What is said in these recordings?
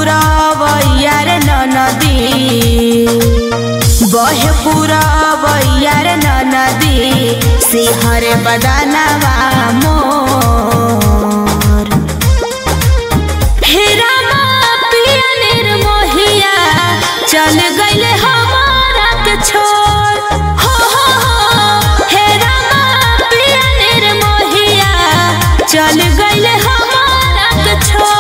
पुरवैया रे ननदी बहे पुरवैया रे ननदी सिहर बदनवा मोर हेरा पिया निर्मोहिया चल गइले हमारा के छोड़ हो हेरा पिया निर्मोहिया चल गइले हमारा के छोड़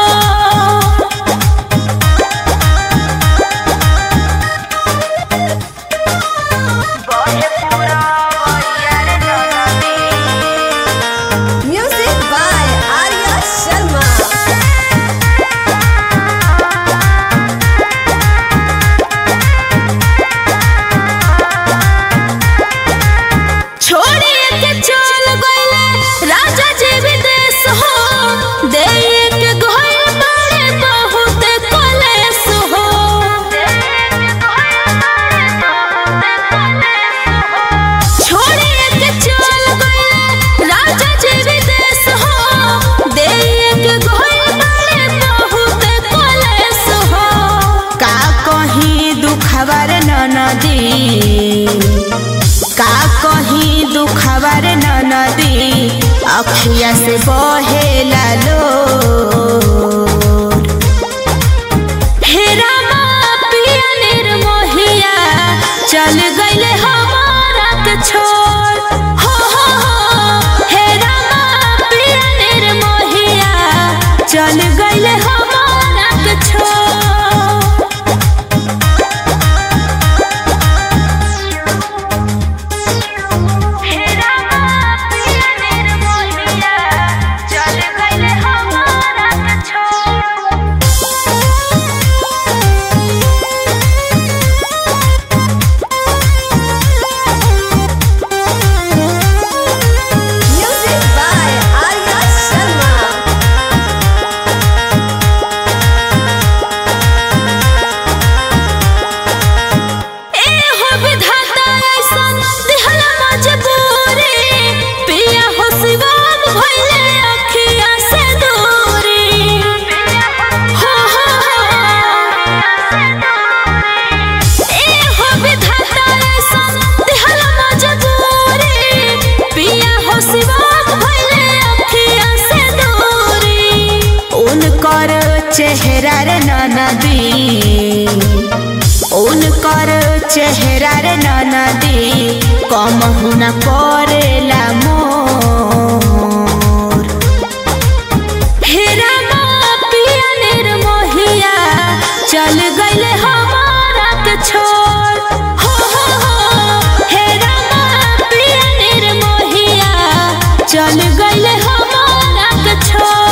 का कहीं दुखवर ननदी अखिया से बहेला लोर हेरा पिया निर्मोहिया चल गइले हमारा के छोड़ हो हेरा पिया निर्मोहिया चल गइले हमारा के छोड़ चेहरा रे ननदी उनकर चेहरा रे ननदी कमहु न करेला मोर हेरा पिया निर्मोहिया चल गइले हमारा के छोड़ हो हेरा पिया निर्मोहिया चल गइले हमारा के छोड़।